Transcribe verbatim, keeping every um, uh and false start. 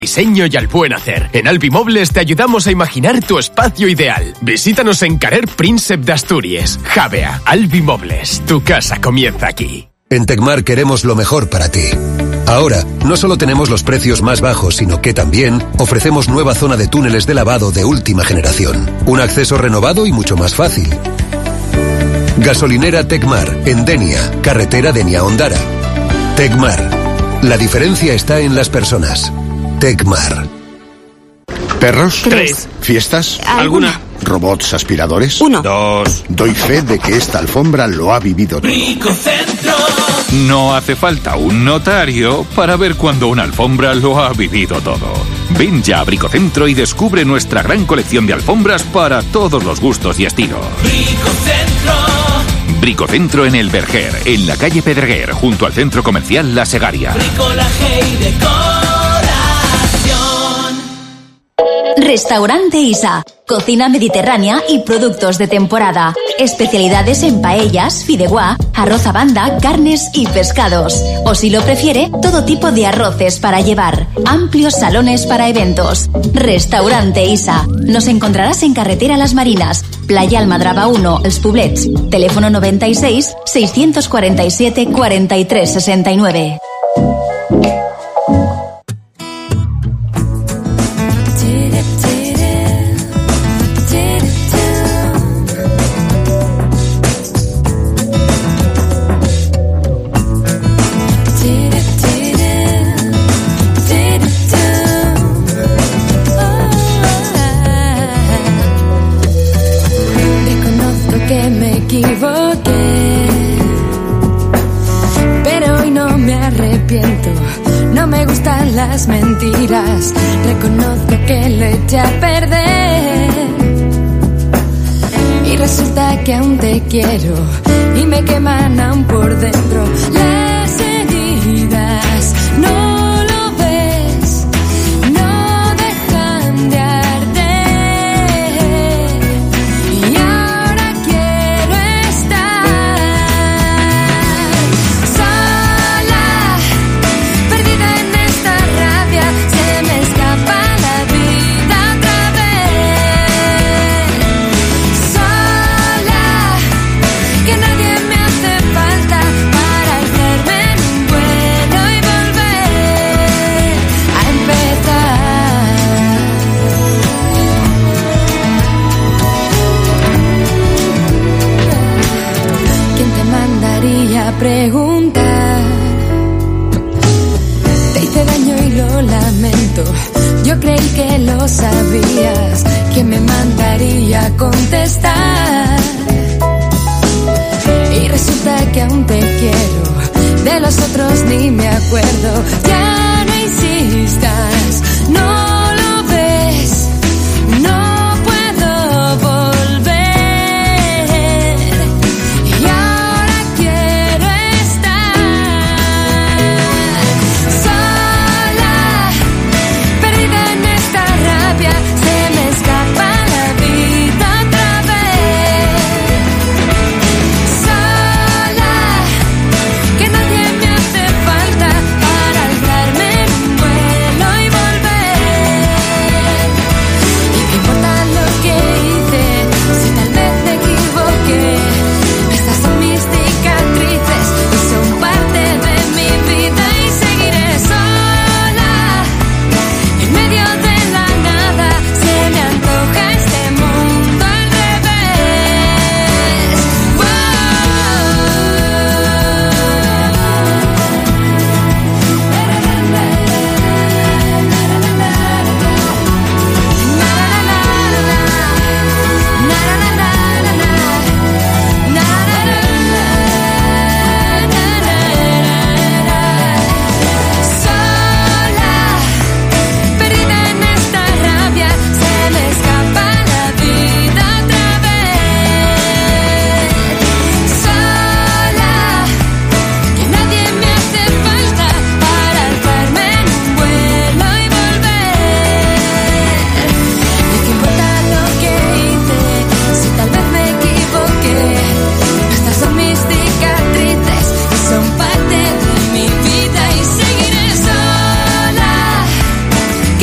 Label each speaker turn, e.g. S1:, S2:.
S1: Diseño y al buen hacer. En Albimobles te ayudamos a imaginar tu espacio ideal. Visítanos en Carrer Príncep de Asturias. Javea, Albimobles. Tu casa comienza aquí.
S2: En Tecmar queremos lo mejor para ti. Ahora, no solo tenemos los precios más bajos, sino que también ofrecemos nueva zona de túneles de lavado de última generación. Un acceso renovado y mucho más fácil. Gasolinera Tecmar, en Denia, carretera Denia-Ondara. Tecmar. La diferencia está en las personas. Tecmar.
S3: ¿Perros?
S4: Tres.
S3: ¿Fiestas?
S4: ¿Alguna?
S3: ¿Robots aspiradores?
S4: Uno.
S3: Dos. Doy fe de que esta alfombra lo ha vivido todo.
S5: Bricocentro. No hace falta un notario para ver cuando una alfombra lo ha vivido todo. Ven ya a Bricocentro y descubre nuestra gran colección de alfombras para todos los gustos y estilos. Bricocentro. Bricocentro en El Verger, en la calle Pedreguer, junto al centro comercial La Segaria.
S6: Bricolaje y decoración.
S7: Restaurante Isa. Cocina mediterránea y productos de temporada. Especialidades en paellas, fideuá, arroz a banda, carnes y pescados. O si lo prefiere, todo tipo de arroces para llevar. Amplios salones para eventos. Restaurante Isa. Nos encontrarás en Carretera Las Marinas, Playa Almadraba uno, Els Poblets. Teléfono noventa y seis, seiscientos cuarenta y siete, cuarenta y tres sesenta y nueve.
S8: No me gustan las mentiras, reconozco que lo eché a perder. Y resulta que aún te quiero y me queman aún por dentro las heridas. No lo ves, no dejan de arder. Y ahora quiero estar sola, perdida en esta rabia. Se me escapa la vida otra vez. Sola, que nadie me hace falta para hacerme en un vuelo y volver a empezar. ¿Quién te mandaría a preguntar? Te hice daño y lo lamento. Yo creí que lo sabías. ¿Quién me mandaría a contestar? Y resulta que aún te quiero. De los otros ni me acuerdo.